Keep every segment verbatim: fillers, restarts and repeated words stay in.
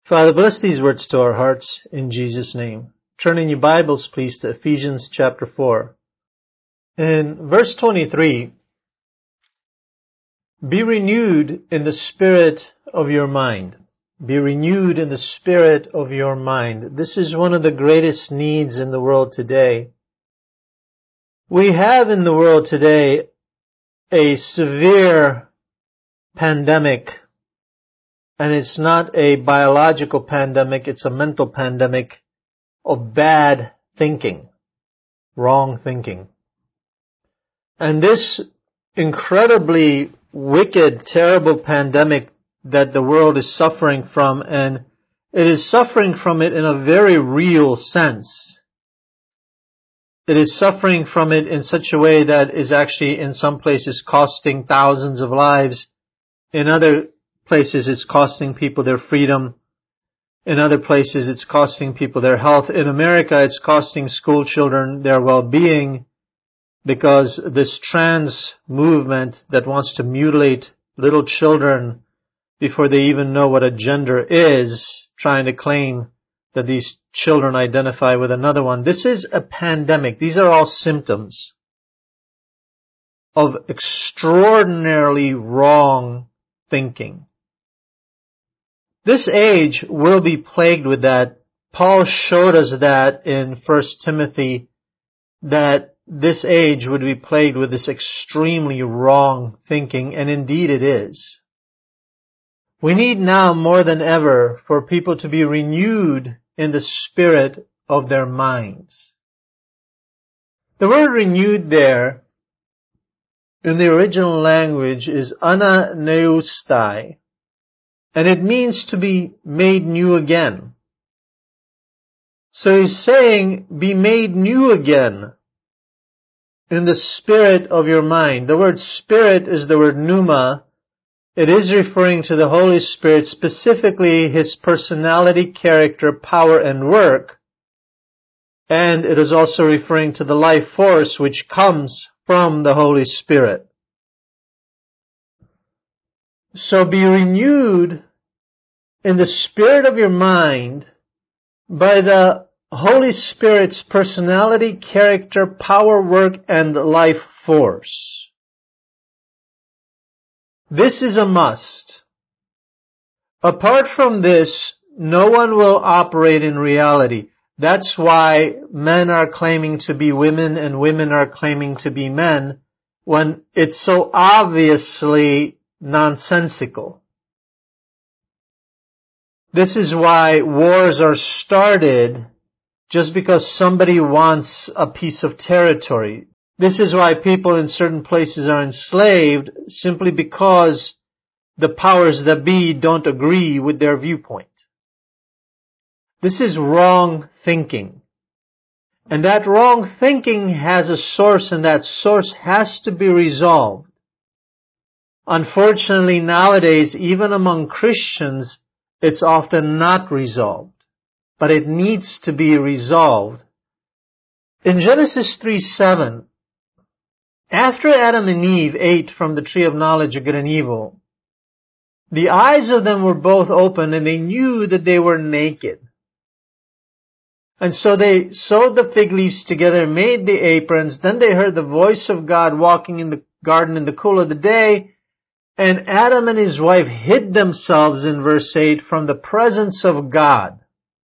Father, bless these words to our hearts in Jesus' name. Turn in your Bibles, please, to Ephesians chapter four. In verse twenty-three, be renewed in the spirit of your mind. Be renewed in the spirit of your mind. This is one of the greatest needs in the world today. We have in the world today a severe pandemic. And it's not a biological pandemic, it's a mental pandemic of bad thinking, wrong thinking. And this incredibly wicked, terrible pandemic that the world is suffering from, and it is suffering from it in a very real sense. It is suffering from it in such a way that is actually in some places costing thousands of lives. In other places it's costing people their freedom. In other places it's costing people their health. In America it's costing school children their well-being because this trans movement that wants to mutilate little children before they even know what a gender is, trying to claim that these children identify with another one. This is a pandemic. These are all symptoms of extraordinarily wrong thinking. This age will be plagued with that. Paul showed us that in First Timothy, that this age would be plagued with this extremely wrong thinking, and indeed it is. We need now more than ever for people to be renewed in the spirit of their minds. The word renewed there in the original language is ananeustai. And it means to be made new again. So he's saying, be made new again in the spirit of your mind. The word spirit is the word pneuma. It is referring to the Holy Spirit, specifically His personality, character, power, and work. And it is also referring to the life force which comes from the Holy Spirit. So be renewed in the spirit of your mind by the Holy Spirit's personality, character, power, work, and life force. This is a must. Apart from this, no one will operate in reality. That's why men are claiming to be women and women are claiming to be men, when it's so obviously nonsensical. This is why wars are started just because somebody wants a piece of territory. This is why people in certain places are enslaved, simply because the powers that be don't agree with their viewpoint. This is wrong thinking. And that wrong thinking has a source, and that source has to be resolved. Unfortunately, nowadays, even among Christians, it's often not resolved. But it needs to be resolved. In Genesis three seven, after Adam and Eve ate from the tree of knowledge of good and evil, the eyes of them were both open and they knew that they were naked. And so they sewed the fig leaves together, made the aprons. Then they heard the voice of God walking in the garden in the cool of the day. And Adam and his wife hid themselves, in verse eight, from the presence of God.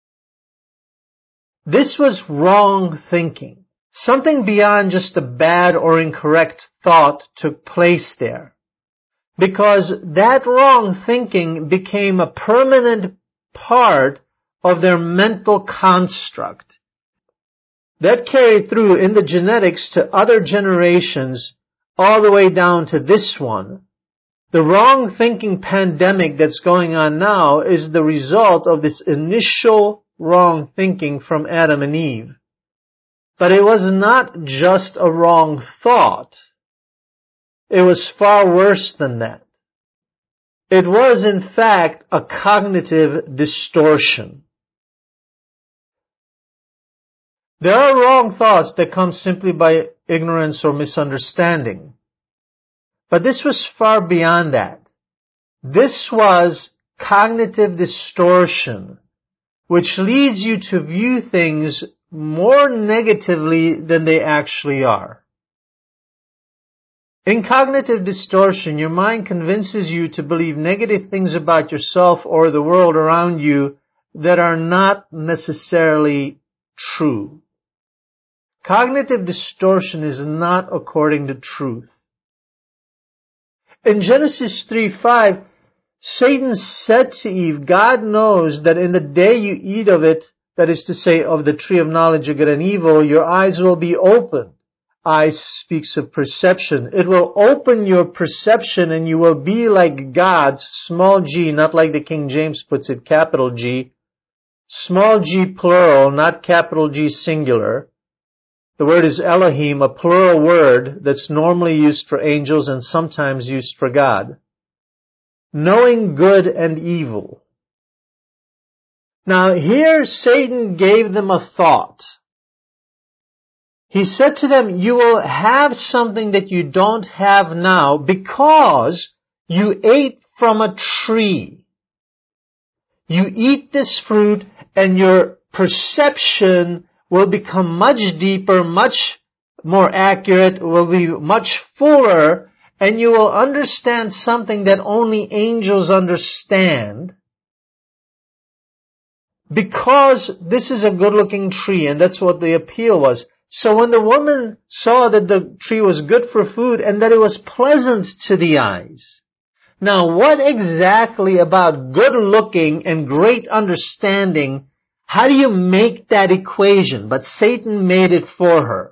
This was wrong thinking. Something beyond just a bad or incorrect thought took place there. Because that wrong thinking became a permanent part of their mental construct. That carried through in the genetics to other generations, all the way down to this one. The wrong thinking pandemic that's going on now is the result of this initial wrong thinking from Adam and Eve. But it was not just a wrong thought. It was far worse than that. It was, in fact, a cognitive distortion. There are wrong thoughts that come simply by ignorance or misunderstanding. But this was far beyond that. This was cognitive distortion, which leads you to view things more negatively than they actually are. In cognitive distortion, your mind convinces you to believe negative things about yourself or the world around you that are not necessarily true. Cognitive distortion is not according to truth. In Genesis three five, Satan said to Eve, God knows that in the day you eat of it, that is to say, of the tree of knowledge of good and evil, your eyes will be opened. Eyes speaks of perception. It will open your perception and you will be like God, small g, not like the King James puts it, capital G. Small g plural, not capital G singular. The word is Elohim, a plural word that's normally used for angels and sometimes used for God. Knowing good and evil. Now here Satan gave them a thought. He said to them, you will have something that you don't have now because you ate from a tree. You eat this fruit and your perception will become much deeper, much more accurate, will be much fuller, and you will understand something that only angels understand. Because this is a good-looking tree, and that's what the appeal was. So when the woman saw that the tree was good for food and that it was pleasant to the eyes. Now, what exactly about good-looking and great understanding, how do you make that equation? But Satan made it for her.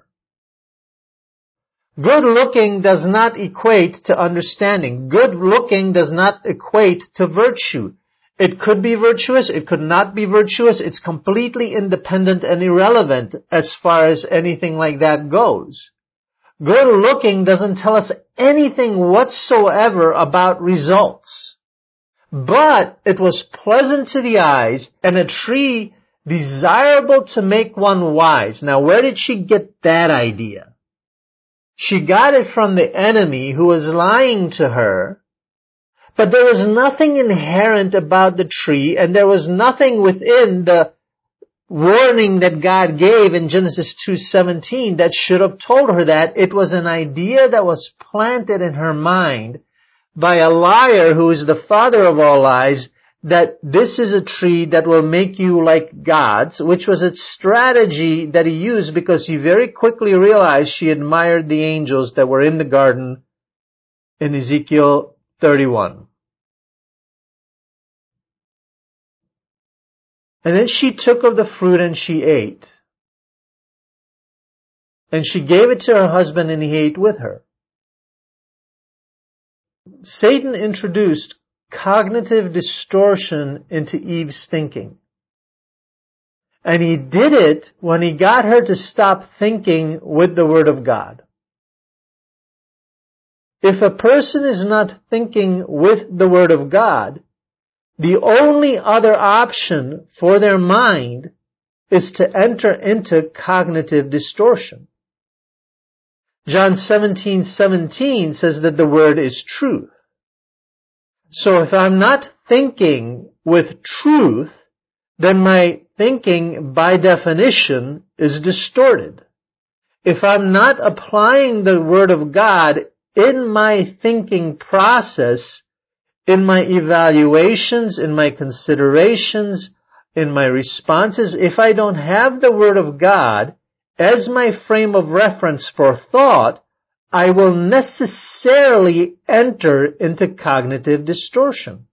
Good-looking does not equate to understanding. Good-looking does not equate to virtue. It could be virtuous, it could not be virtuous. It's completely independent and irrelevant as far as anything like that goes. Good looking doesn't tell us anything whatsoever about results. But it was pleasant to the eyes and a tree desirable to make one wise. Now, where did she get that idea? She got it from the enemy who was lying to her. But there was nothing inherent about the tree, and there was nothing within the warning that God gave in Genesis two seventeen that should have told her that. It was an idea that was planted in her mind by a liar who is the father of all lies, that this is a tree that will make you like gods, which was a strategy that he used because he very quickly realized she admired the angels that were in the garden in Ezekiel thirty-one. And then she took of the fruit and she ate. And she gave it to her husband and he ate with her. Satan introduced cognitive distortion into Eve's thinking. And he did it when he got her to stop thinking with the Word of God. If a person is not thinking with the Word of God, the only other option for their mind is to enter into cognitive distortion. John seventeen seventeen says that the Word is truth. So if I'm not thinking with truth, then my thinking by definition is distorted. If I'm not applying the Word of God in my thinking process, in my evaluations, in my considerations, in my responses, if I don't have the Word of God as my frame of reference for thought, I will necessarily enter into cognitive distortion.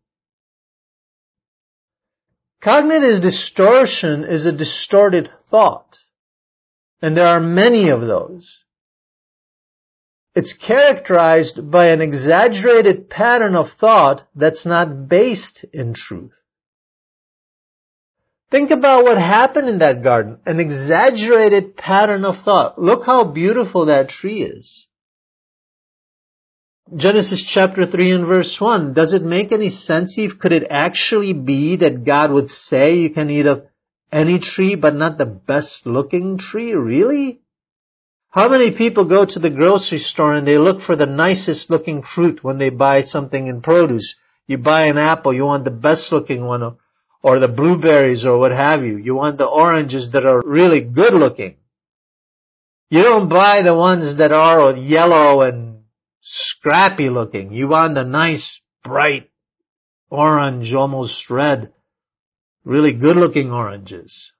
Cognitive distortion is a distorted thought, and there are many of those. It's characterized by an exaggerated pattern of thought that's not based in truth. Think about what happened in that garden. An exaggerated pattern of thought. Look how beautiful that tree is. Genesis chapter three and verse one. Does it make any sense, Eve? Could it actually be that God would say you can eat of any tree but not the best looking tree? Really? How many people go to the grocery store and they look for the nicest looking fruit when they buy something in produce? You buy an apple, you want the best looking one, or, or the blueberries or what have you. You want the oranges that are really good looking. You don't buy the ones that are yellow and scrappy looking. You want the nice, bright, orange, almost red, really good looking oranges.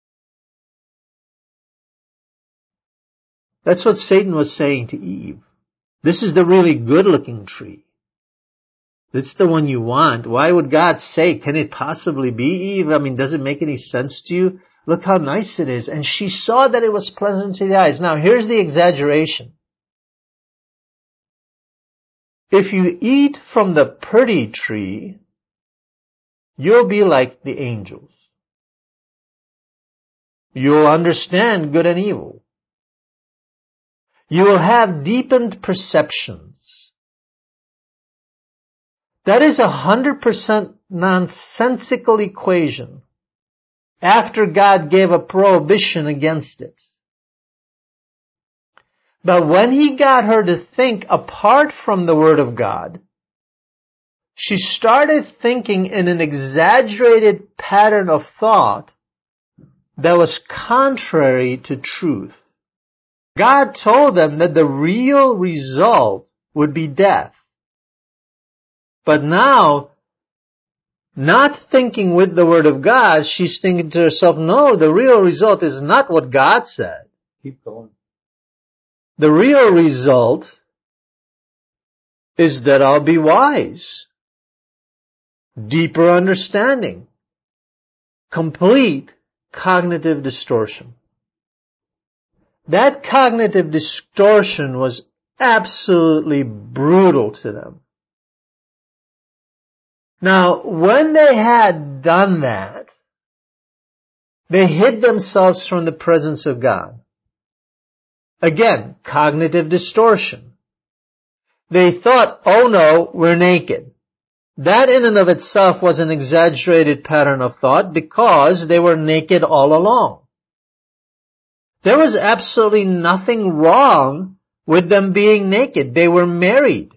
That's what Satan was saying to Eve. This is the really good looking tree. It's the one you want. Why would God say, can it possibly be, Eve? I mean, does it make any sense to you? Look how nice it is. And she saw that it was pleasant to the eyes. Now, here's the exaggeration. If you eat from the pretty tree, you'll be like the angels. You'll understand good and evil. You will have deepened perceptions. That is a hundred percent nonsensical equation after God gave a prohibition against it. But when He got her to think apart from the Word of God, she started thinking in an exaggerated pattern of thought that was contrary to truth. God told them that the real result would be death. But now, not thinking with the Word of God, she's thinking to herself, no, the real result is not what God said. Keep going. The real result is that I'll be wise, deeper understanding, complete cognitive distortion. That cognitive distortion was absolutely brutal to them. Now, when they had done that, they hid themselves from the presence of God. Again, cognitive distortion. They thought, oh no, we're naked. That in and of itself was an exaggerated pattern of thought because they were naked all along. There was absolutely nothing wrong with them being naked. They were married.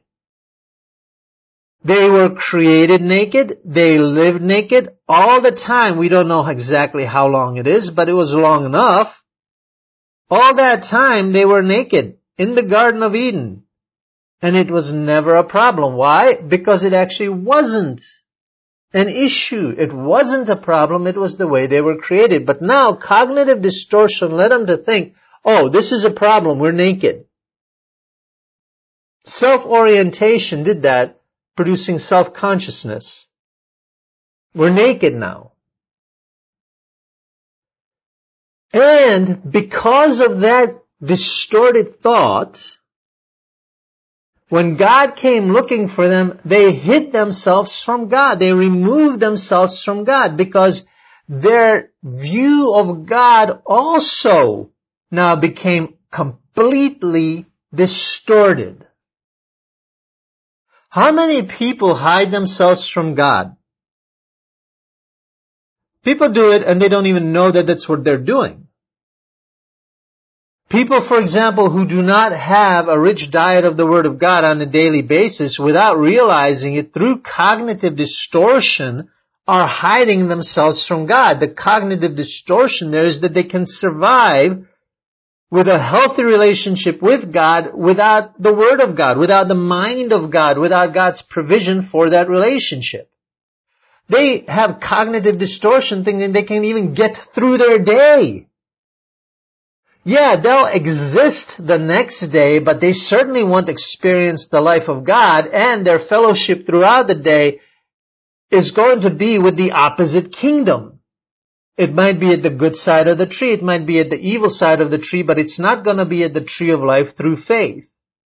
They were created naked. They lived naked all the time. We don't know exactly how long it is, but it was long enough. All that time they were naked in the Garden of Eden. And it was never a problem. Why? Because it actually wasn't an issue. It wasn't a problem. It was the way they were created. But now cognitive distortion led them to think, oh, this is a problem. We're naked. Self-orientation did that, producing self-consciousness. We're naked now. And because of that distorted thought, when God came looking for them, they hid themselves from God. They removed themselves from God because their view of God also now became completely distorted. How many people hide themselves from God? People do it and they don't even know that that's what they're doing. People, for example, who do not have a rich diet of the Word of God on a daily basis, without realizing it, through cognitive distortion, are hiding themselves from God. The cognitive distortion there is that they can survive with a healthy relationship with God without the Word of God, without the mind of God, without God's provision for that relationship. They have cognitive distortion thinking they can even get through their day. Yeah, they'll exist the next day, but they certainly won't experience the life of God, and their fellowship throughout the day is going to be with the opposite kingdom. It might be at the good side of the tree, it might be at the evil side of the tree, but it's not going to be at the tree of life through faith.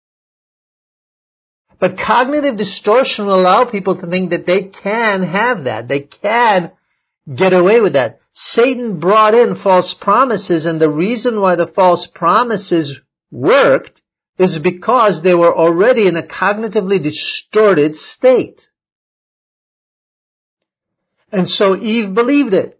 But cognitive distortion will allow people to think that they can have that. They can get away with that. Satan brought in false promises, and the reason why the false promises worked is because they were already in a cognitively distorted state. And so Eve believed it.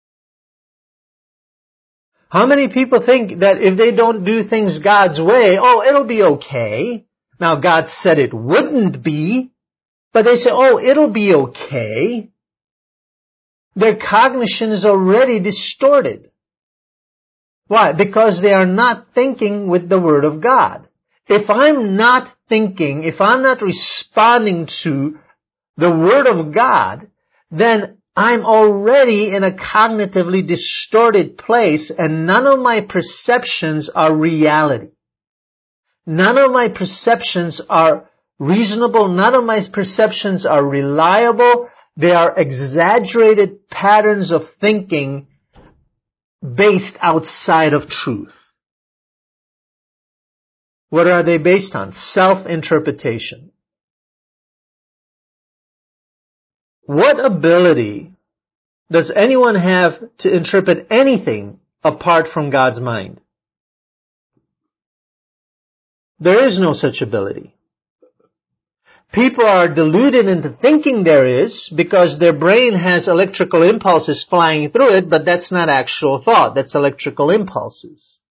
How many people think that if they don't do things God's way, oh, it'll be okay? Now, God said it wouldn't be, But they say, oh, it'll be okay. Their cognition is already distorted. Why? Because they are not thinking with the Word of God. If I'm not thinking, if I'm not responding to the Word of God, then I'm already in a cognitively distorted place, and none of my perceptions are reality. None of my perceptions are reasonable. None of my perceptions are reliable. They are exaggerated patterns of thinking based outside of truth. What are they based on? Self-interpretation. What ability does anyone have to interpret anything apart from God's mind? There is no such ability. People are deluded into thinking there is because their brain has electrical impulses flying through it, but that's not actual thought. That's electrical impulses.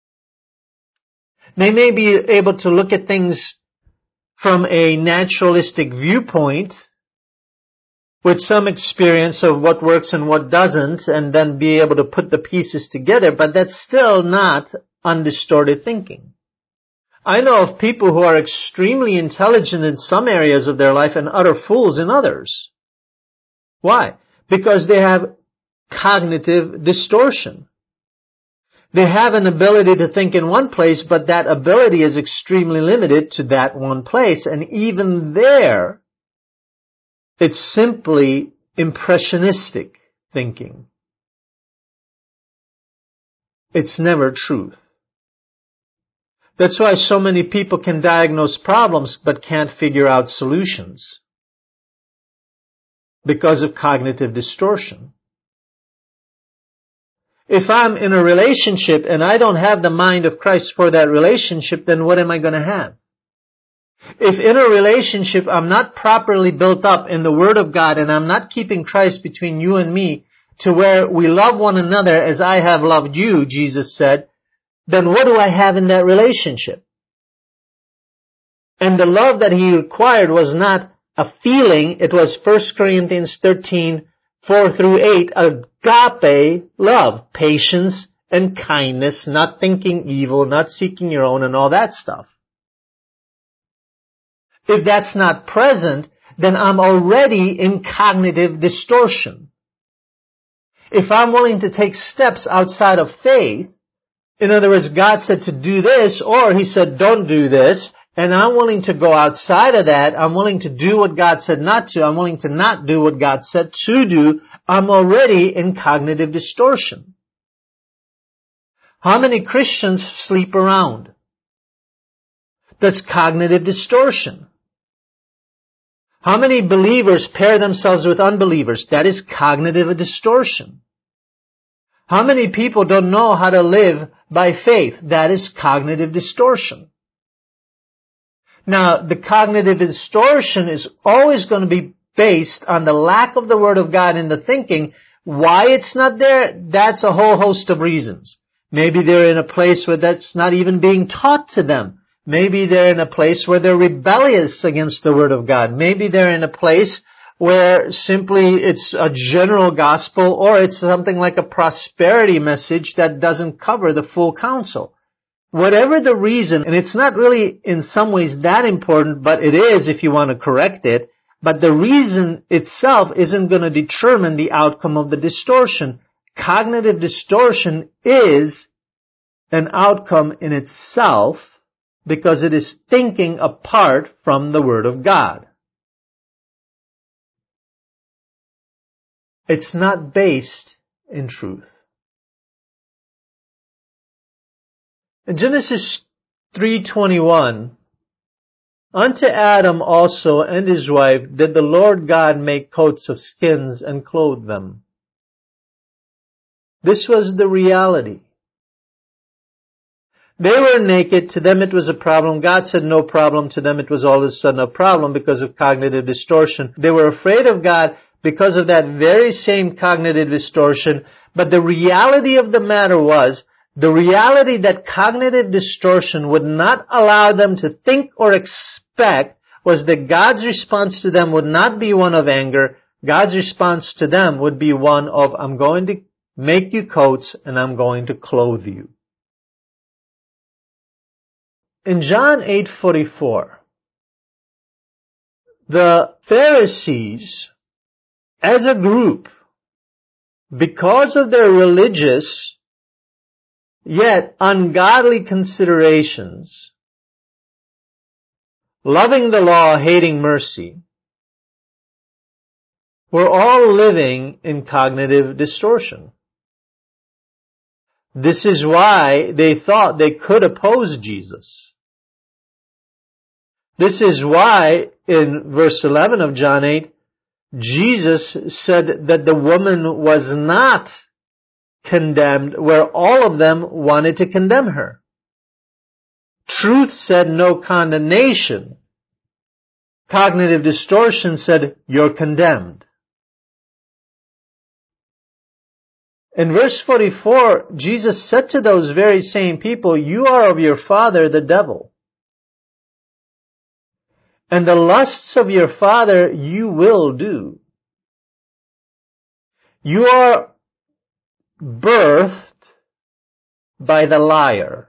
They may be able to look at things from a naturalistic viewpoint with some experience of what works and what doesn't, and then be able to put the pieces together, but that's still not undistorted thinking. I know of people who are extremely intelligent in some areas of their life and utter fools in others. Why? Because they have cognitive distortion. They have an ability to think in one place, but that ability is extremely limited to that one place. And even there, it's simply impressionistic thinking. It's never truth. That's why so many people can diagnose problems but can't figure out solutions. Because of cognitive distortion. If I'm in a relationship and I don't have the mind of Christ for that relationship, then what am I going to have? If in a relationship I'm not properly built up in the Word of God and I'm not keeping Christ between you and me to where we love one another as I have loved you, Jesus said, then what do I have in that relationship? And the love that he required was not a feeling. It was First Corinthians thirteen, four through eight, agape love, patience and kindness, not thinking evil, not seeking your own and all that stuff. If that's not present, then I'm already in cognitive distortion. If I'm willing to take steps outside of faith, in other words, God said to do this, or He said don't do this, and I'm willing to go outside of that, I'm willing to do what God said not to, I'm willing to not do what God said to do, I'm already in cognitive distortion. How many Christians sleep around? That's cognitive distortion. How many believers pair themselves with unbelievers? That is cognitive distortion. How many people don't know how to live by faith? That is cognitive distortion. Now, the cognitive distortion is always going to be based on the lack of the Word of God in the thinking. Why it's not there? That's a whole host of reasons. Maybe they're in a place where that's not even being taught to them. Maybe they're in a place where they're rebellious against the Word of God. Maybe they're in a place where simply it's a general gospel, or it's something like a prosperity message that doesn't cover the full counsel. Whatever the reason, and it's not really in some ways that important, but it is if you want to correct it, but the reason itself isn't going to determine the outcome of the distortion. Cognitive distortion is an outcome in itself because it is thinking apart from the Word of God. It's not based in truth. In Genesis three twenty-one, unto Adam also and his wife did the Lord God make coats of skins and clothe them. This was the reality. They were naked. To them it was a problem. God said no problem. To them it was all of a sudden a problem because of cognitive distortion. They were afraid of God because of that very same cognitive distortion. But the reality of the matter was, the reality that cognitive distortion would not allow them to think or expect was that God's response to them would not be one of anger. God's response to them would be one of, I'm going to make you coats and I'm going to clothe you. In John eight forty-four, the Pharisees, as a group, because of their religious yet ungodly considerations, loving the law, hating mercy, were all living in cognitive distortion. This is why they thought they could oppose Jesus. This is why in verse eleven of John eight, Jesus said that the woman was not condemned where all of them wanted to condemn her. Truth said no condemnation. Cognitive distortion said you're condemned. In verse forty-four, Jesus said to those very same people, you are of your father the devil. And the lusts of your father you will do. You are birthed by the liar.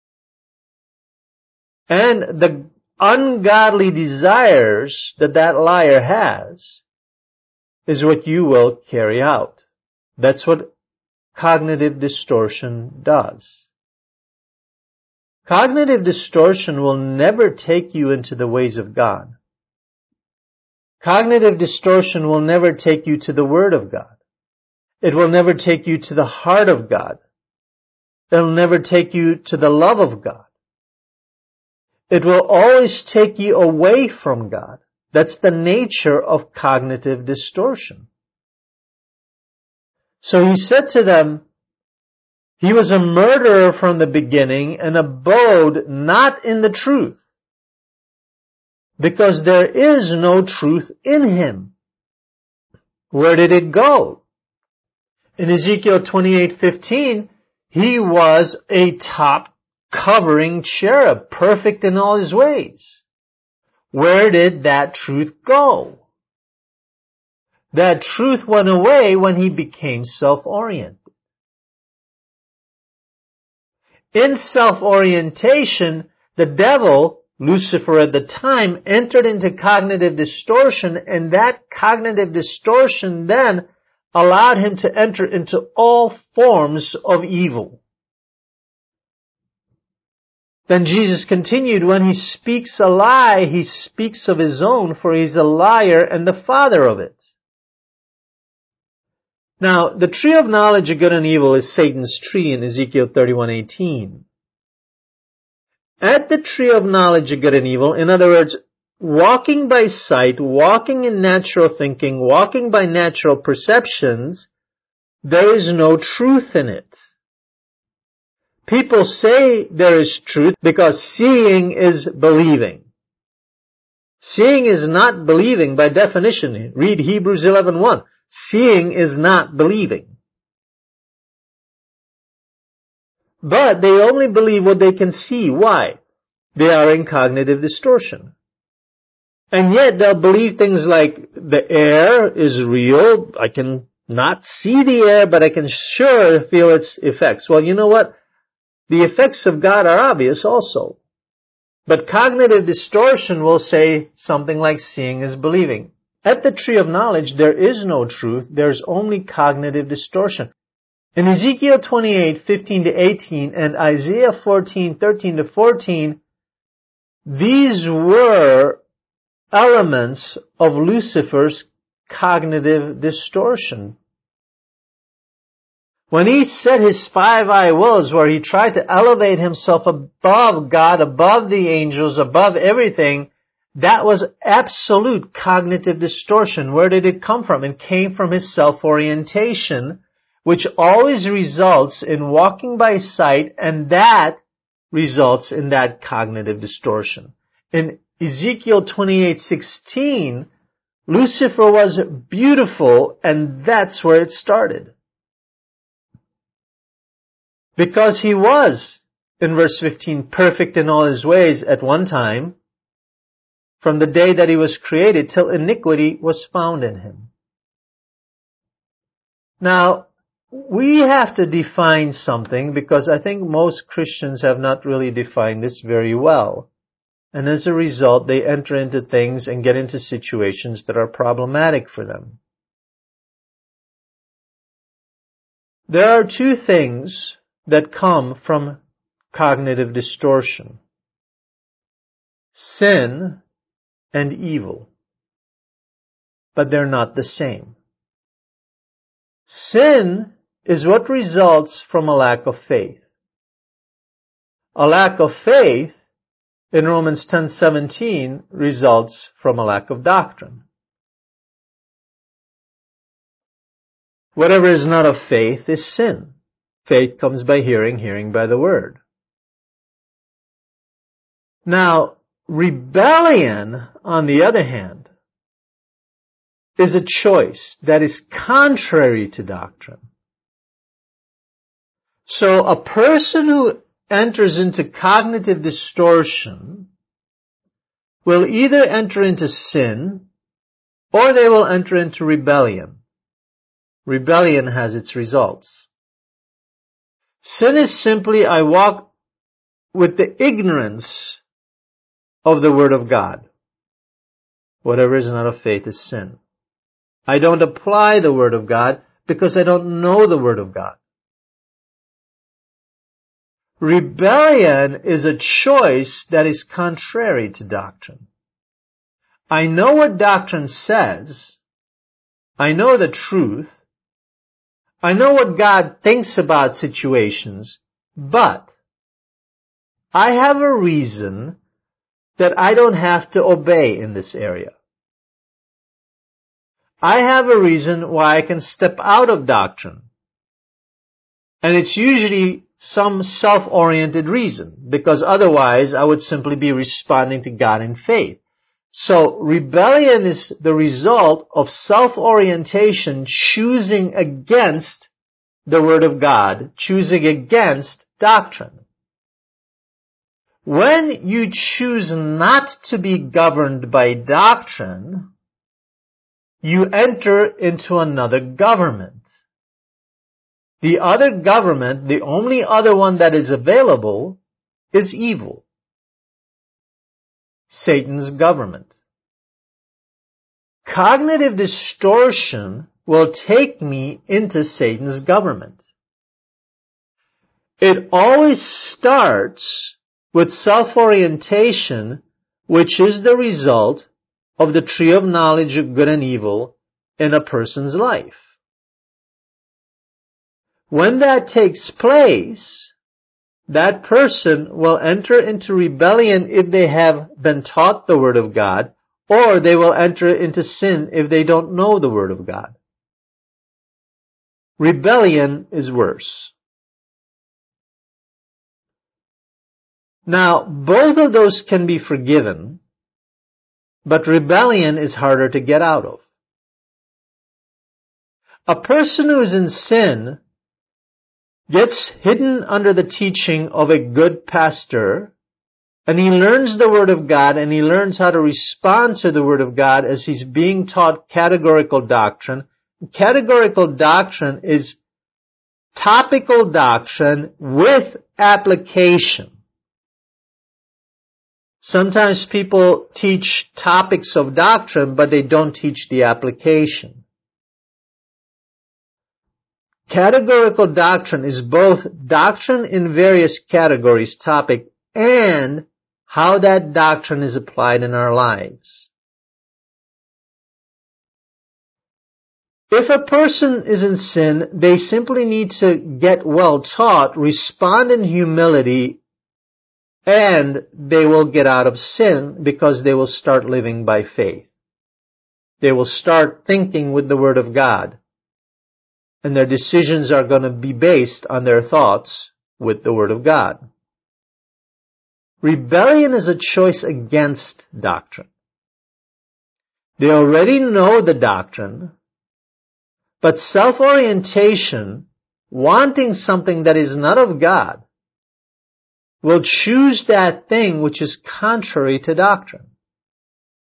And the ungodly desires that that liar has is what you will carry out. That's what cognitive distortion does. Cognitive distortion will never take you into the ways of God. Cognitive distortion will never take you to the Word of God. It will never take you to the heart of God. It will never take you to the love of God. It will always take you away from God. That's the nature of cognitive distortion. So he said to them, he was a murderer from the beginning and abode not in the truth, because there is no truth in him. Where did it go? In Ezekiel twenty-eight fifteen, he was a top covering cherub, perfect in all his ways. Where did that truth go? That truth went away when he became self-oriented. In self-orientation, the devil, Lucifer at the time, entered into cognitive distortion, and that cognitive distortion then allowed him to enter into all forms of evil. Then Jesus continued, when he speaks a lie, he speaks of his own, for he's a liar and the father of it. Now, the tree of knowledge of good and evil is Satan's tree in Ezekiel thirty-one eighteen. At the tree of knowledge of good and evil, in other words, walking by sight, walking in natural thinking, walking by natural perceptions, there is no truth in it. People say there is truth because seeing is believing. Seeing is not believing by definition. Read Hebrews eleven one. Seeing is not believing. But they only believe what they can see. Why? They are in cognitive distortion. And yet they'll believe things like the air is real. I can not see the air, but I can sure feel its effects. Well, you know what? The effects of God are obvious also. But cognitive distortion will say something like seeing is believing. At the tree of knowledge, there is no truth. There's only cognitive distortion. In Ezekiel twenty-eight fifteen to eighteen and Isaiah fourteen thirteen to fourteen, these were elements of Lucifer's cognitive distortion. When he said his five I wills, where he tried to elevate himself above God, above the angels, above everything, that was absolute cognitive distortion. Where did it come from? It came from his self-orientation, which always results in walking by sight, and that results in that cognitive distortion. In Ezekiel twenty-eight sixteen, Lucifer was beautiful, and that's where it started. Because he was, in verse fifteen, perfect in all his ways at one time, from the day that he was created till iniquity was found in him. Now, we have to define something because I think most Christians have not really defined this very well. And as a result, they enter into things and get into situations that are problematic for them. There are two things that come from cognitive distortion: sin and evil. But they're not the same. Sin is what results from a lack of faith. A lack of faith in Romans ten seventeen results from a lack of doctrine. Whatever is not of faith is sin. Faith comes by hearing, hearing by the word. Now, rebellion, on the other hand, is a choice that is contrary to doctrine. So a person who enters into cognitive distortion will either enter into sin or they will enter into rebellion. Rebellion has its results. Sin is simply I walk with the ignorance of the Word of God. Whatever is not of faith is sin. I don't apply the Word of God because I don't know the Word of God. Rebellion is a choice that is contrary to doctrine. I know what doctrine says. I know the truth. I know what God thinks about situations, but I have a reason that I don't have to obey in this area. I have a reason why I can step out of doctrine. And it's usually some self-oriented reason, because otherwise I would simply be responding to God in faith. So rebellion is the result of self-orientation choosing against the Word of God, choosing against doctrine. When you choose not to be governed by doctrine, you enter into another government. The other government, the only other one that is available, is evil. Satan's government. Cognitive distortion will take me into Satan's government. It always starts with self-orientation, which is the result of the tree of knowledge of good and evil in a person's life. When that takes place, that person will enter into rebellion if they have been taught the Word of God, or they will enter into sin if they don't know the Word of God. Rebellion is worse. Now, both of those can be forgiven, but rebellion is harder to get out of. A person who is in sin gets hidden under the teaching of a good pastor, and he learns the Word of God, and he learns how to respond to the Word of God as he's being taught categorical doctrine. Categorical doctrine is topical doctrine with application. Sometimes people teach topics of doctrine, but they don't teach the application. Categorical doctrine is both doctrine in various categories, topic, and how that doctrine is applied in our lives. If a person is in sin, they simply need to get well taught, respond in humility, and they will get out of sin because they will start living by faith. They will start thinking with the Word of God. And their decisions are going to be based on their thoughts with the Word of God. Rebellion is a choice against doctrine. They already know the doctrine, but self-orientation, wanting something that is not of God, will choose that thing which is contrary to doctrine.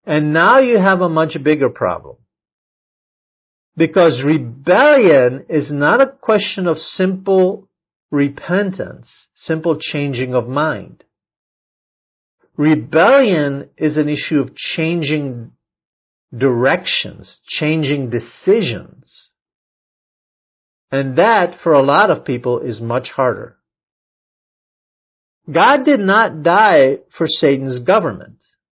And now you have a much bigger problem. Because rebellion is not a question of simple repentance, simple changing of mind. Rebellion is an issue of changing directions, changing decisions. And that, for a lot of people, is much harder. God did not die for Satan's government.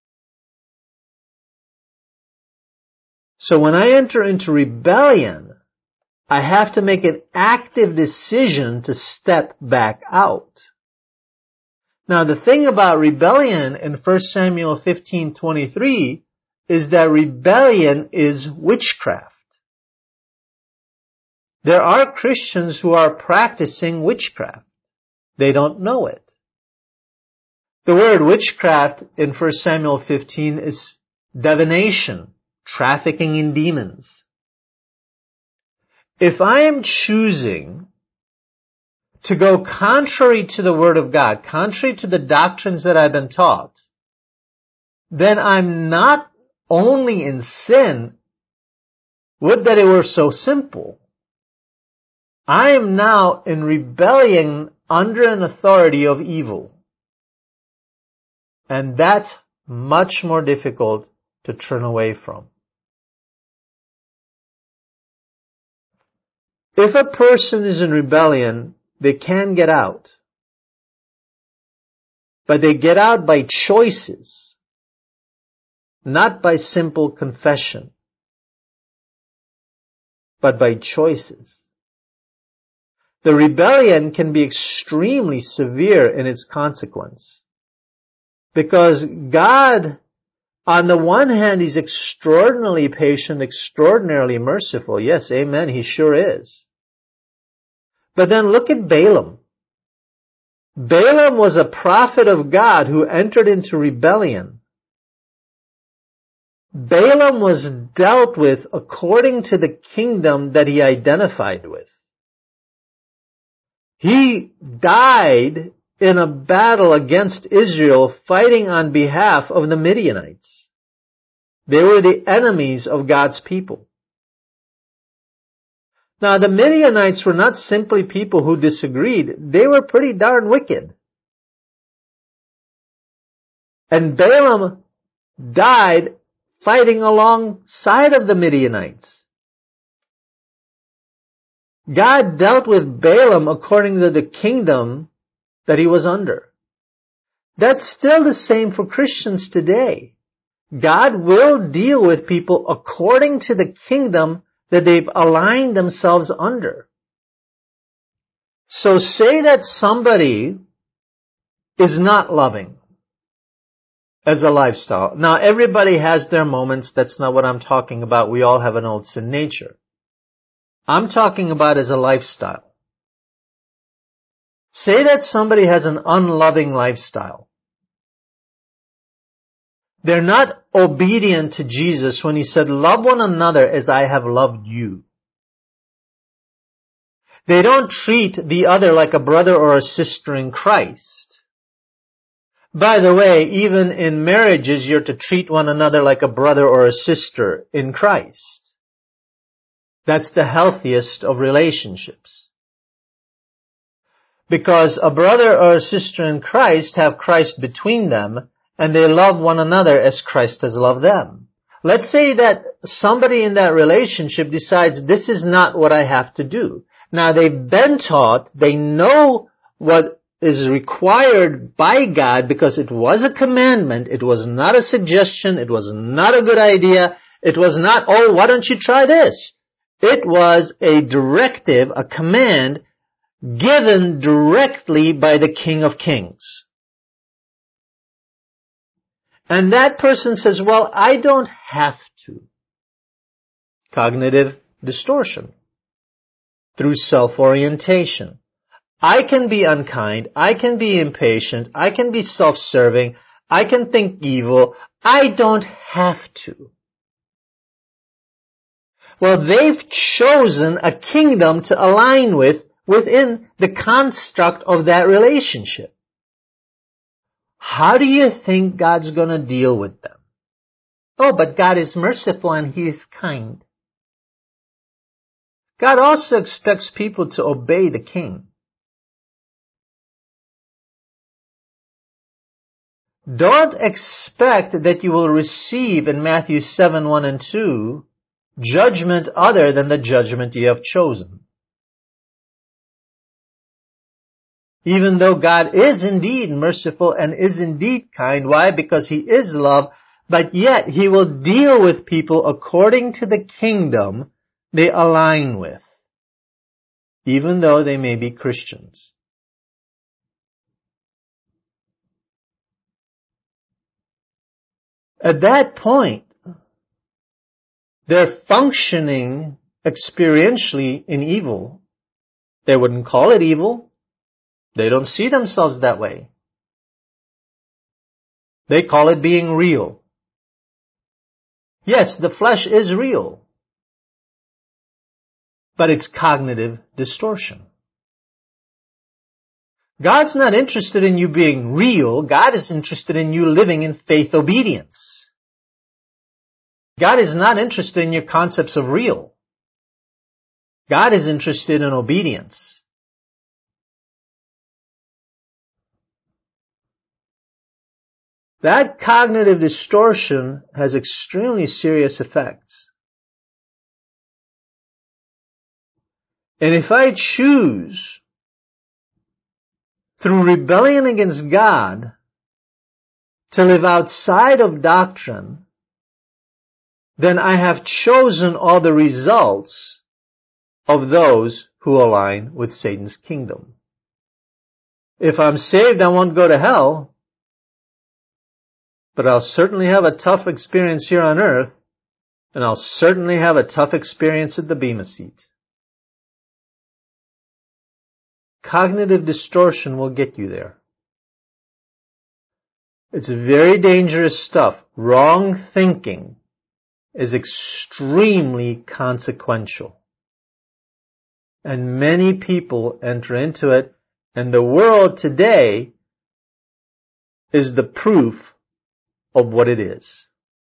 So when I enter into rebellion, I have to make an active decision to step back out. Now the thing about rebellion in First Samuel fifteen twenty-three is that rebellion is witchcraft. There are Christians who are practicing witchcraft. They don't know it. The word witchcraft in First Samuel fifteen is divination, trafficking in demons. If I am choosing to go contrary to the Word of God, contrary to the doctrines that I've been taught, then I'm not only in sin. Would that it were so simple. I am now in rebellion under an authority of evil. And that's much more difficult to turn away from. If a person is in rebellion, they can get out. But they get out by choices, not by simple confession, but by choices. The rebellion can be extremely severe in its consequence. Because God, on the one hand, He's extraordinarily patient, extraordinarily merciful. Yes, amen, He sure is. But then look at Balaam. Balaam was a prophet of God who entered into rebellion. Balaam was dealt with according to the kingdom that he identified with. He died in a battle against Israel, fighting on behalf of the Midianites. They were the enemies of God's people. Now, the Midianites were not simply people who disagreed. They were pretty darn wicked. And Balaam died fighting alongside of the Midianites. God dealt with Balaam according to the kingdom that he was under. That's still the same for Christians today. God will deal with people according to the kingdom that they've aligned themselves under. So say that somebody is not loving as a lifestyle. Now, everybody has their moments. That's not what I'm talking about. We all have an old sin nature. I'm talking about as a lifestyle. Say that somebody has an unloving lifestyle. They're not obedient to Jesus when He said, love one another as I have loved you. They don't treat the other like a brother or a sister in Christ. By the way, even in marriages, you're to treat one another like a brother or a sister in Christ. That's the healthiest of relationships. Because a brother or a sister in Christ have Christ between them, and they love one another as Christ has loved them. Let's say that somebody in that relationship decides, this is not what I have to do. Now, they've been taught, they know what is required by God because it was a commandment, it was not a suggestion, it was not a good idea, it was not, oh, why don't you try this? It was a directive, a command, given directly by the King of Kings. And that person says, well, I don't have to. Cognitive distortion. Through self-orientation. I can be unkind. I can be impatient. I can be self-serving. I can think evil. I don't have to. Well, they've chosen a kingdom to align with within the construct of that relationship. How do you think God's going to deal with them? Oh, but God is merciful and He is kind. God also expects people to obey the King. Don't expect that you will receive in Matthew seven, one and two judgment other than the judgment you have chosen. Even though God is indeed merciful and is indeed kind. Why? Because He is love, but yet He will deal with people according to the kingdom they align with, even though they may be Christians. At that point, they're functioning experientially in evil. They wouldn't call it evil. They don't see themselves that way. They call it being real. Yes, the flesh is real, but it's cognitive distortion. God's not interested in you being real. God is interested in you living in faith obedience. God is not interested in your concepts of real. God is interested in obedience. That cognitive distortion has extremely serious effects. And if I choose, through rebellion against God, to live outside of doctrine, then I have chosen all the results of those who align with Satan's kingdom. If I'm saved, I won't go to hell, but I'll certainly have a tough experience here on earth, and I'll certainly have a tough experience at the Bema seat. Cognitive distortion will get you there. It's very dangerous stuff. Wrong thinking is extremely consequential. And many people enter into it, and the world today is the proof of what it is.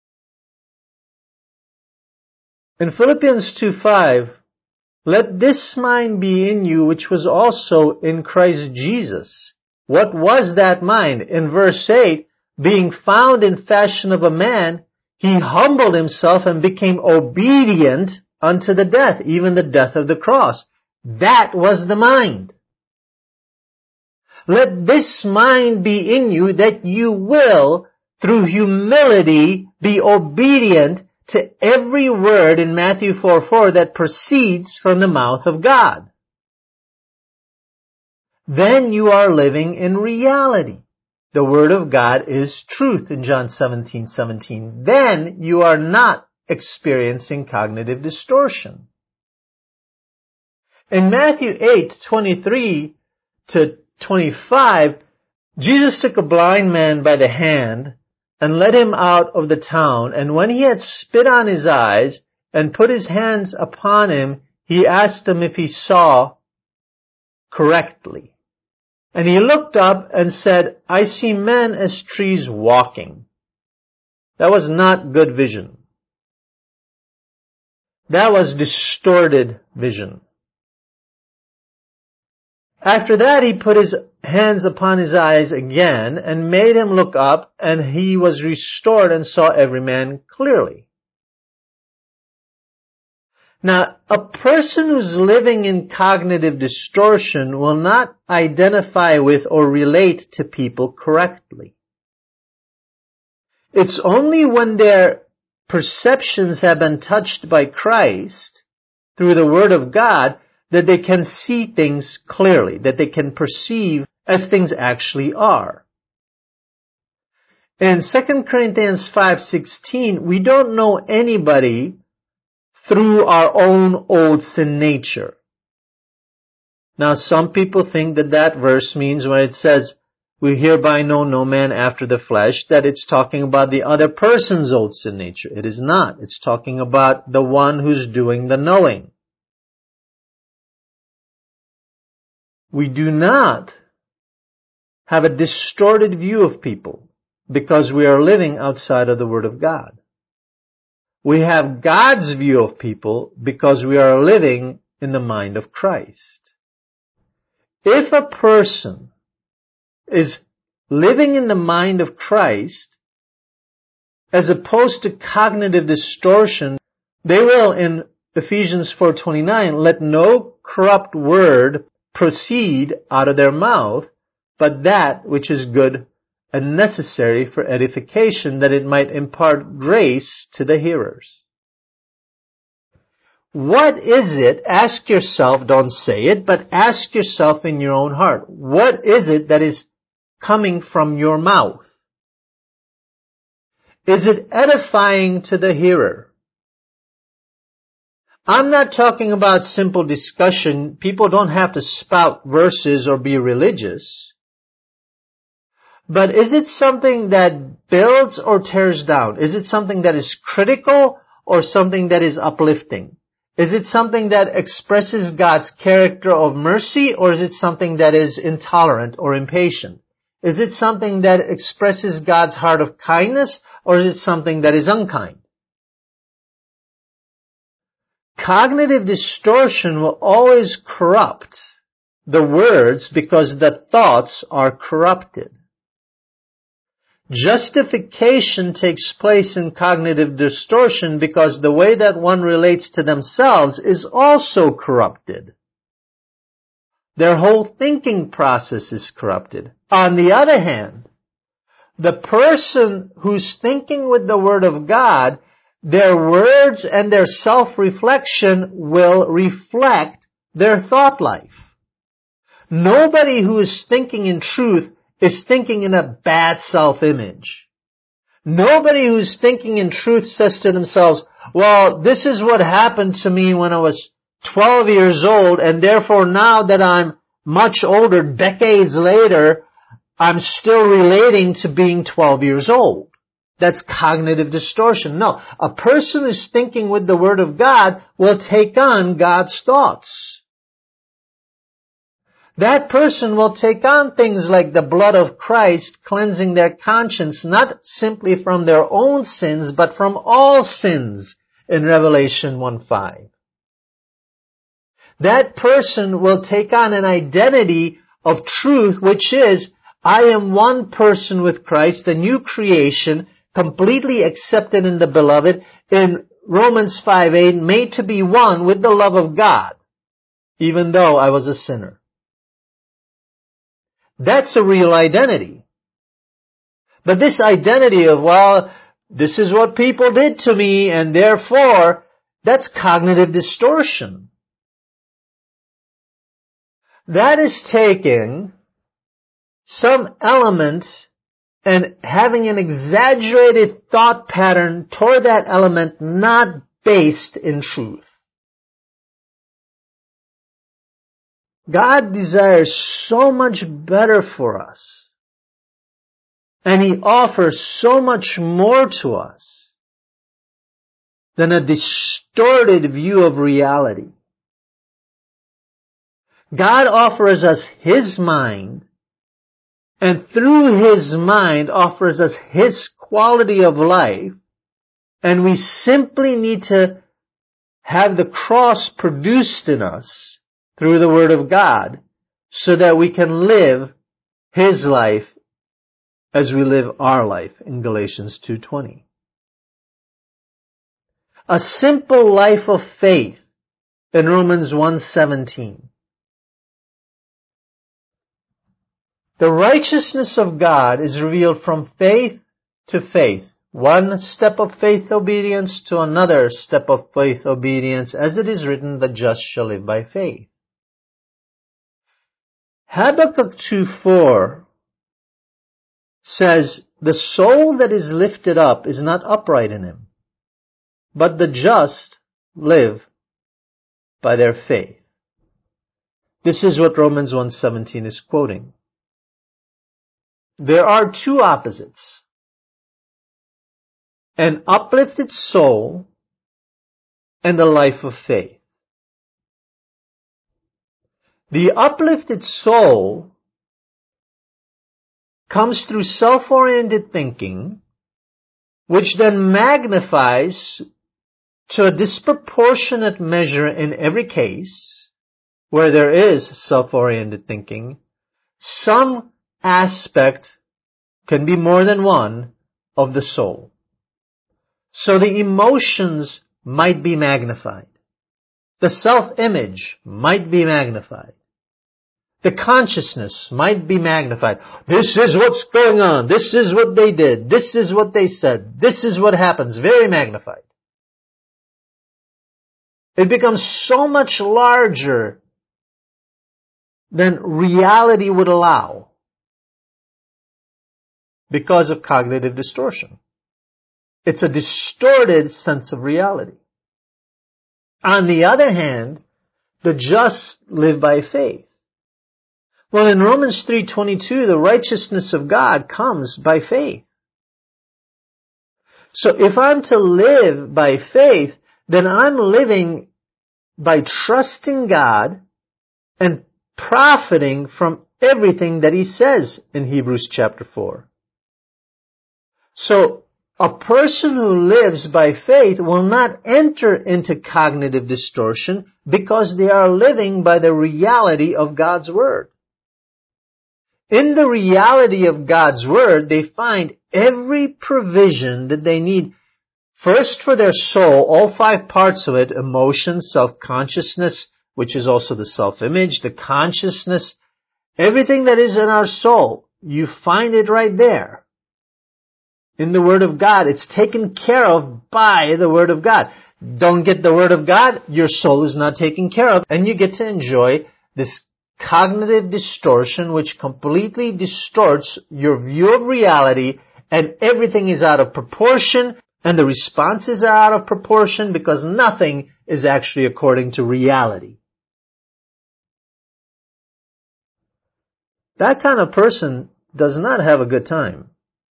In Philippians two five, let this mind be in you which was also in Christ Jesus. What was that mind? In verse eight, being found in fashion of a man, He humbled Himself and became obedient unto the death, even the death of the cross. That was the mind. Let this mind be in you that you will, through humility, be obedient to every word in Matthew four four that proceeds from the mouth of God. Then you are living in reality. The Word of God is truth in John seventeen seventeen. Then you are not experiencing cognitive distortion. In Matthew eight twenty-three to twenty-five, Jesus took a blind man by the hand and led him out of the town. And when he had spit on his eyes and put his hands upon him, he asked him if he saw correctly. And he looked up and said, I see men as trees walking. That was not good vision. That was distorted vision. After that, he put his hands upon his eyes again and made him look up, and he was restored and saw every man clearly. Now, a person who's living in cognitive distortion will not identify with or relate to people correctly. It's only when their perceptions have been touched by Christ through the Word of God that they can see things clearly, that they can perceive as things actually are. In Second Corinthians five sixteen, we don't know anybody through our own old sin nature. Now, some people think that that verse means when it says, we hereby know no man after the flesh, that it's talking about the other person's old sin nature. It is not. It's talking about the one who's doing the knowing. We do not have a distorted view of people because we are living outside of the Word of God. We have God's view of people because we are living in the mind of Christ. If a person is living in the mind of Christ, as opposed to cognitive distortion, they will, in Ephesians four twenty-nine, let no corrupt word proceed out of their mouth, but that which is good and necessary for edification, that it might impart grace to the hearers. What is it? Ask yourself, don't say it, but ask yourself in your own heart. What is it that is coming from your mouth? Is it edifying to the hearer? I'm not talking about simple discussion. People don't have to spout verses or be religious. But is it something that builds or tears down? Is it something that is critical or something that is uplifting? Is it something that expresses God's character of mercy, or is it something that is intolerant or impatient? Is it something that expresses God's heart of kindness, or is it something that is unkind? Cognitive distortion will always corrupt the words because the thoughts are corrupted. Justification takes place in cognitive distortion because the way that one relates to themselves is also corrupted. Their whole thinking process is corrupted. On the other hand, the person who's thinking with the Word of God, their words and their self-reflection will reflect their thought life. Nobody who is thinking in truth is thinking in a bad self-image. Nobody who's thinking in truth says to themselves, well, this is what happened to me when I was twelve years old, and therefore now that I'm much older, decades later, I'm still relating to being twelve years old. That's cognitive distortion. No, a person who's thinking with the Word of God will take on God's thoughts. That person will take on things like the blood of Christ cleansing their conscience, not simply from their own sins, but from all sins in Revelation one five. That person will take on an identity of truth, which is, I am one person with Christ, the new creation, completely accepted in the beloved, in Romans five eight, made to be one with the love of God, even though I was a sinner. That's a real identity. But this identity of, well, this is what people did to me, and therefore, that's cognitive distortion. That is taking some element and having an exaggerated thought pattern toward that element not based in truth. God desires so much better for us, and He offers so much more to us than a distorted view of reality. God offers us His mind, and through His mind offers us His quality of life, and we simply need to have the cross produced in us through the Word of God so that we can live His life as we live our life in Galatians two twenty. A simple life of faith in Romans one seventeen. The righteousness of God is revealed from faith to faith. One step of faith obedience to another step of faith obedience, as it is written, the just shall live by faith. Habakkuk two four says, the soul that is lifted up is not upright in him, but the just live by their faith. This is what Romans one seventeen is quoting. There are two opposites. An uplifted soul and a life of faith. The uplifted soul comes through self-oriented thinking, which then magnifies to a disproportionate measure in every case where there is self-oriented thinking, some aspect can be more than one of the soul. So the emotions might be magnified. The self-image might be magnified. The consciousness might be magnified. This is what's going on. This is what they did. This is what they said. This is what happens. Very magnified. It becomes so much larger than reality would allow because of cognitive distortion. It's a distorted sense of reality. On the other hand, the just live by faith. Well, in Romans three twenty-two, the righteousness of God comes by faith. So if I'm to live by faith, then I'm living by trusting God and profiting from everything that He says in Hebrews chapter four. So a person who lives by faith will not enter into cognitive distortion because they are living by the reality of God's Word. In the reality of God's Word, they find every provision that they need. First, for their soul, all five parts of it, emotion, self-consciousness, which is also the self-image, the consciousness, everything that is in our soul, you find it right there. In the Word of God, it's taken care of by the Word of God. Don't get the Word of God, your soul is not taken care of, and you get to enjoy this cognitive distortion which completely distorts your view of reality, and everything is out of proportion, and the responses are out of proportion because nothing is actually according to reality. That kind of person does not have a good time.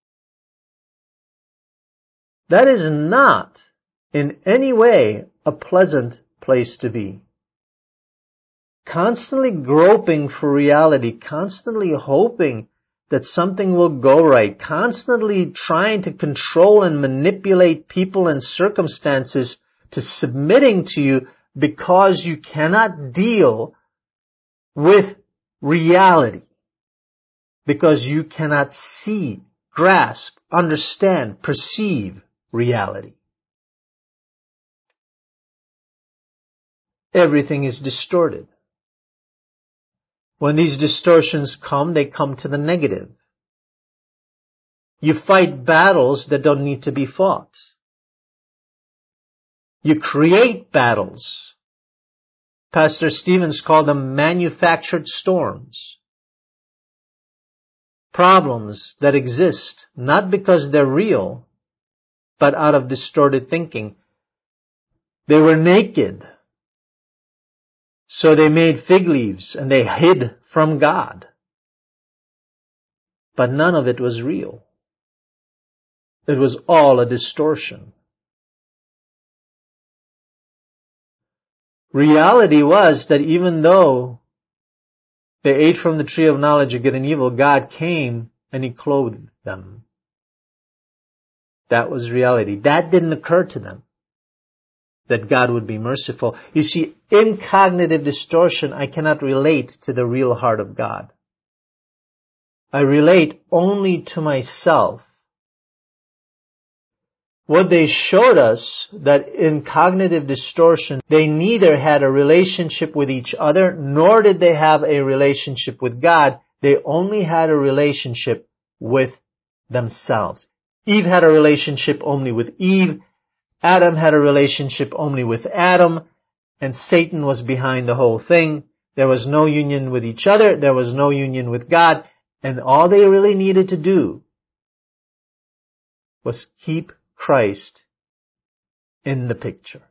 That is not in any way a pleasant place to be. Constantly groping for reality, constantly hoping that something will go right, constantly trying to control and manipulate people and circumstances to submitting to you because you cannot deal with reality, because you cannot see, grasp, understand, perceive reality. Everything is distorted. When these distortions come, they come to the negative. You fight battles that don't need to be fought. You create battles. Pastor Stevens called them manufactured storms. Problems that exist not because they're real, but out of distorted thinking. They were naked, so they made fig leaves and they hid from God. But none of it was real. It was all a distortion. Reality was that even though they ate from the tree of knowledge of good and evil, God came and He clothed them. That was reality. That didn't occur to them, that God would be merciful. You see, in cognitive distortion, I cannot relate to the real heart of God. I relate only to myself. What they showed us, that in cognitive distortion, they neither had a relationship with each other, nor did they have a relationship with God. They only had a relationship with themselves. Eve had a relationship only with Eve. Adam had a relationship only with Adam. And Satan was behind the whole thing. There was no union with each other. There was no union with God. And all they really needed to do was keep Christ in the picture.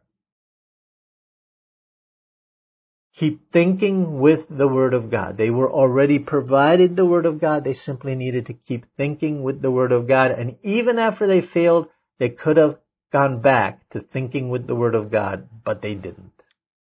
Keep thinking with the Word of God. They were already provided the Word of God. They simply needed to keep thinking with the Word of God. And even after they failed, they could have gone back to thinking with the Word of God, but they didn't.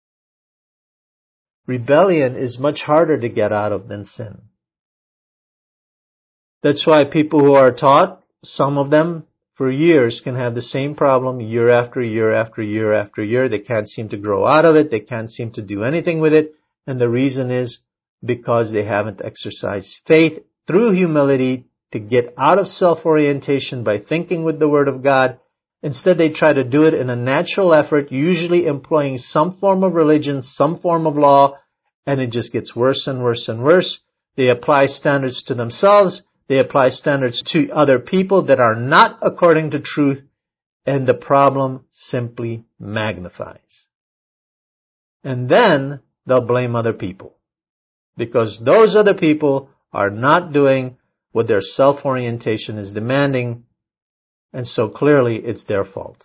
Rebellion is much harder to get out of than sin. That's why people who are taught, some of them, for years can have the same problem year after year after year after year. They can't seem to grow out of it. They can't seem to do anything with it. And the reason is because they haven't exercised faith through humility to get out of self-orientation by thinking with the Word of God. Instead, they try to do it in a natural effort, usually employing some form of religion, some form of law, and it just gets worse and worse and worse. They apply standards to themselves. They apply standards to other people that are not according to truth, and the problem simply magnifies. And then they'll blame other people, because those other people are not doing what their self-orientation is demanding, and so clearly it's their fault.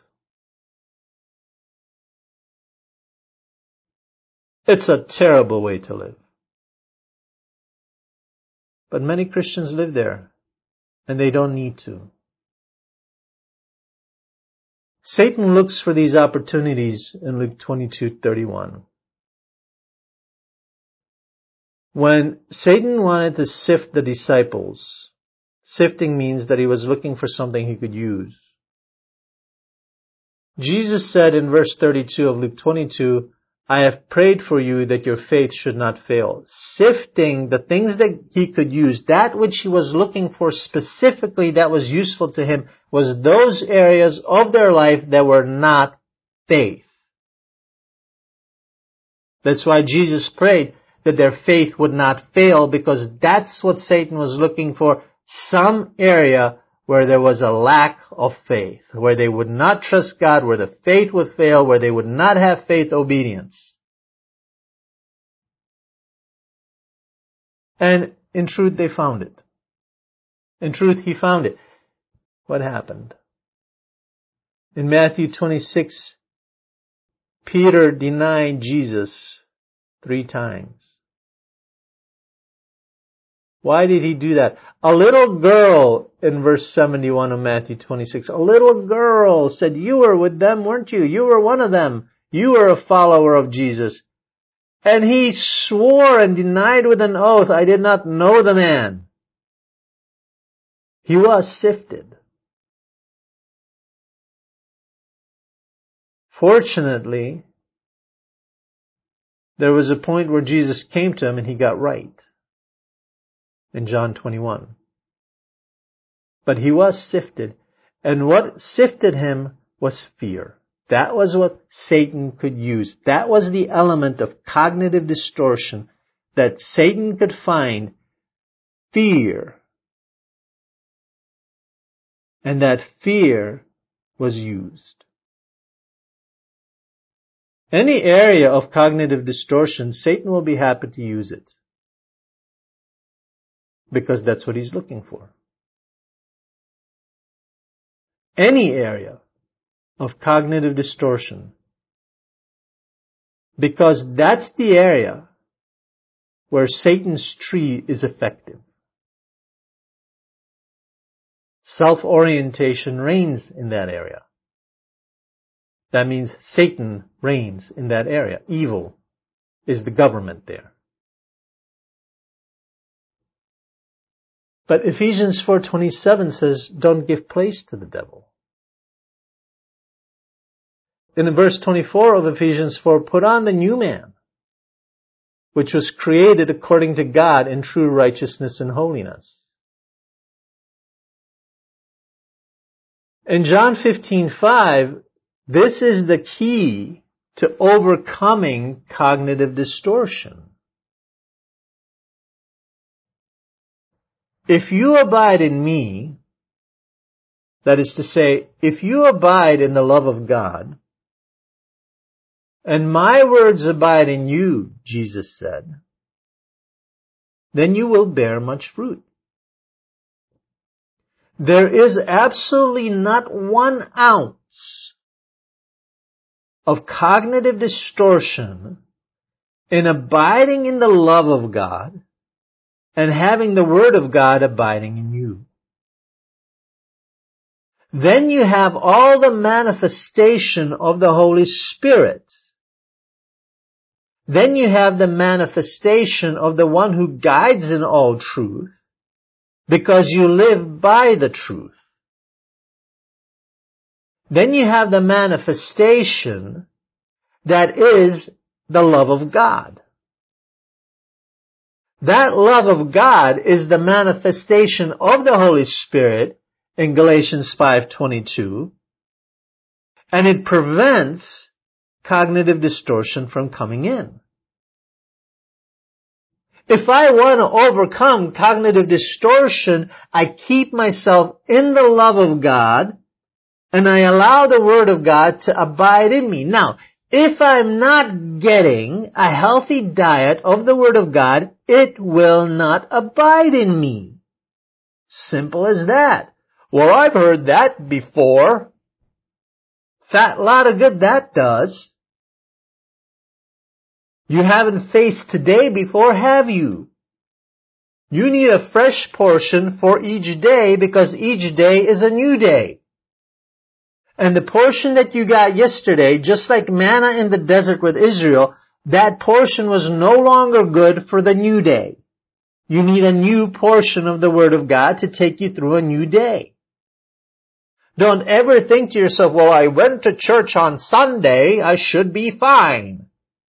It's a terrible way to live. But many Christians live there, and they don't need to. Satan looks for these opportunities in Luke twenty-two thirty-one. When Satan wanted to sift the disciples, sifting means that he was looking for something he could use. Jesus said in verse thirty-two of Luke twenty-two, I have prayed for you that your faith should not fail. Sifting the things that he could use, that which he was looking for specifically that was useful to him, was those areas of their life that were not faith. That's why Jesus prayed that their faith would not fail, because that's what Satan was looking for, some area where there was a lack of faith, where they would not trust God, where the faith would fail, where they would not have faith obedience. And in truth, they found it. In truth, he found it. What happened? In Matthew twenty-six, Peter denied Jesus three times. Why did he do that? A little girl, in verse seventy-one of Matthew twenty-six, a little girl said, you were with them, weren't you? You were one of them. You were a follower of Jesus. And he swore and denied with an oath, I did not know the man. He was sifted. Fortunately, there was a point where Jesus came to him and he got right. In John twenty-one. But he was sifted. And what sifted him was fear. That was what Satan could use. That was the element of cognitive distortion that Satan could find. Fear. And that fear was used. Any area of cognitive distortion, Satan will be happy to use it. Because that's what he's looking for. Any area of cognitive distortion. Because that's the area where Satan's tree is effective. Self-orientation reigns in that area. That means Satan reigns in that area. Evil is the government there. But Ephesians four twenty-seven says, don't give place to the devil. In verse twenty-four of Ephesians four, put on the new man, which was created according to God in true righteousness and holiness. In John fifteen five, this is the key to overcoming cognitive distortion. If you abide in me, that is to say, if you abide in the love of God, and my words abide in you, Jesus said, then you will bear much fruit. There is absolutely not one ounce of cognitive distortion in abiding in the love of God and having the Word of God abiding in you. Then you have all the manifestation of the Holy Spirit. Then you have the manifestation of the one who guides in all truth, because you live by the truth. then you have the manifestation that is the love of God. That love of God is the manifestation of the Holy Spirit in Galatians five twenty-two, and it prevents cognitive distortion from coming in. If I want to overcome cognitive distortion, I keep myself in the love of God and I allow the Word of God to abide in me. Now, if I'm not getting a healthy diet of the Word of God, it will not abide in me. Simple as that. Well, I've heard that before. Fat lot of good that does. You haven't faced today before, have you? You need a fresh portion for each day because each day is a new day. And the portion that you got yesterday, just like manna in the desert with Israel, that portion was no longer good for the new day. You need a new portion of the Word of God to take you through a new day. Don't ever think to yourself, well, I went to church on Sunday, I should be fine.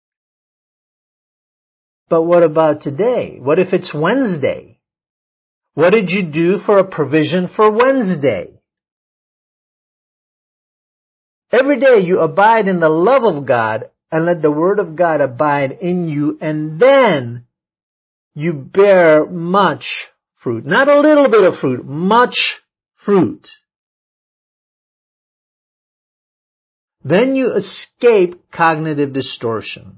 But what about today? What if it's Wednesday? What did you do for a provision for Wednesday? Every day you abide in the love of God and let the Word of God abide in you, and then you bear much fruit. Not a little bit of fruit, much fruit. Then you escape cognitive distortion.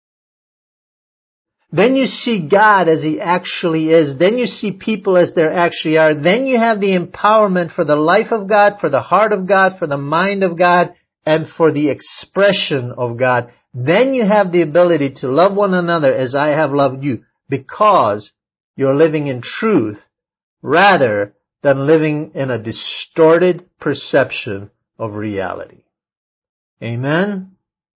Then you see God as He actually is. Then you see people as they actually are. Then you have the empowerment for the life of God, for the heart of God, for the mind of God, and for the expression of God. Then you have the ability to love one another as I have loved you, because you're living in truth rather than living in a distorted perception of reality. Amen?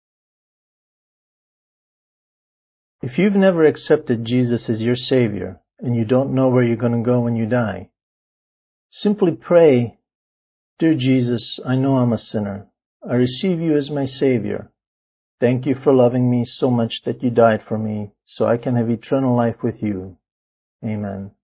If you've never accepted Jesus as your Savior and you don't know where you're going to go when you die, simply pray, Dear Jesus, I know I'm a sinner. I receive you as my Savior. Thank you for loving me so much that you died for me so I can have eternal life with you. Amen.